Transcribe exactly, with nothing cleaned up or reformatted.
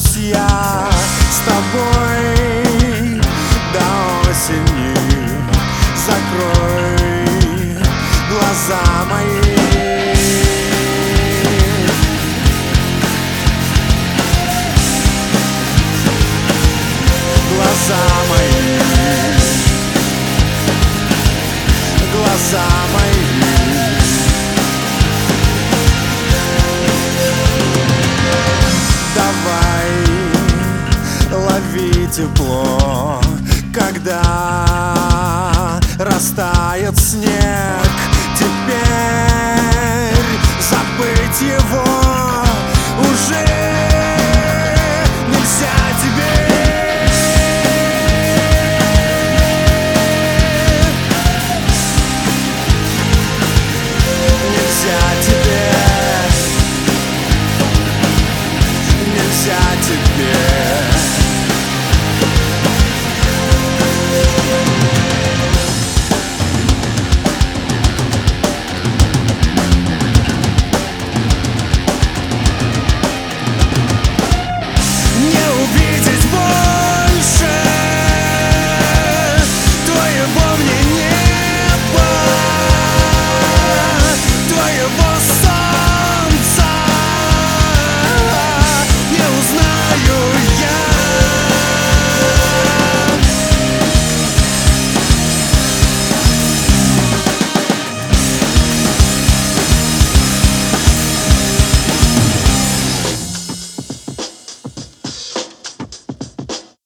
останусь я с тобой до осени. Закрой глаза мои. Глаза мои, глаза мои. Давай, лови тепло, когда растает снег. Теперь забыть его уже нельзя тебе. Нельзя тебе, нельзя тебе.